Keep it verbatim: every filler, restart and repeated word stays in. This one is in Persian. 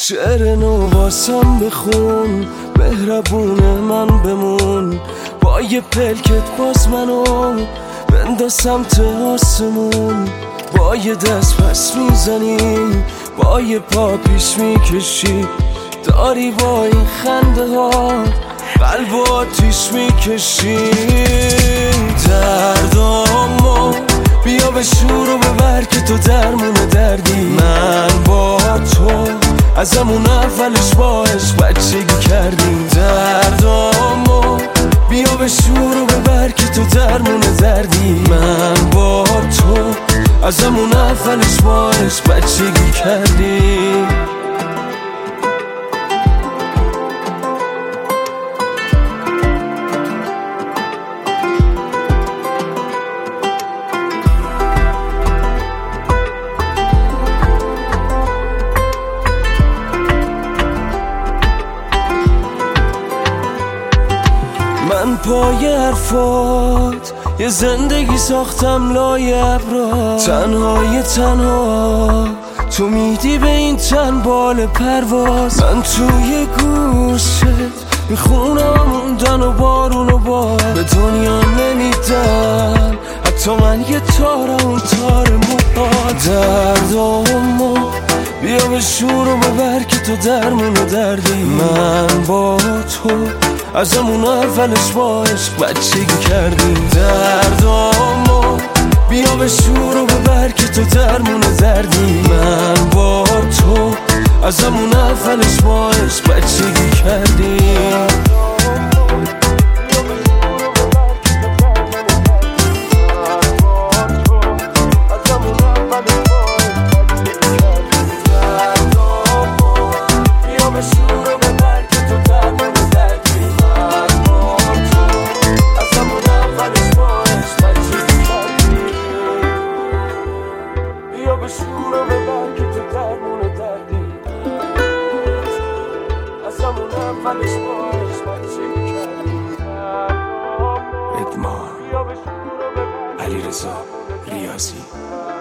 شعر نو واسم بخون، مهربون من بمون، با یه پلکت باز منو بنداز سمت آسمون. با یه دست پس میزنی، با یه پا پیش میکشی، داری با این خنده ها قلب و آتیش میکشی. دردامو بیا به شور و ببر که تو درمون دردی. من با تو از همون اولش با عشق بچگی کردیم. دردامو بیا به شور و ببر که تو درمون دردی. من با تو از همون اولش با عشق بچگی کردیم. من پای حرفات یه زندگی ساختم لای ابرا، تنهای تنها تو میدی به این تن بال پرواز. من توی گوشت میخونم موندن و بارون و بار به دنیا نمیدم، حتی من یه تارم اون تار موها. دردامو بیا به شور و ببر که تو درمون دردی. من با تو از همون اولش با عشق بچگی کردیم. دردامو بیا به شور و ببر که تو درمون دردی. من با تو از همون اولش با عشق بچگی کردیم. ادمان علیرضا ریاضی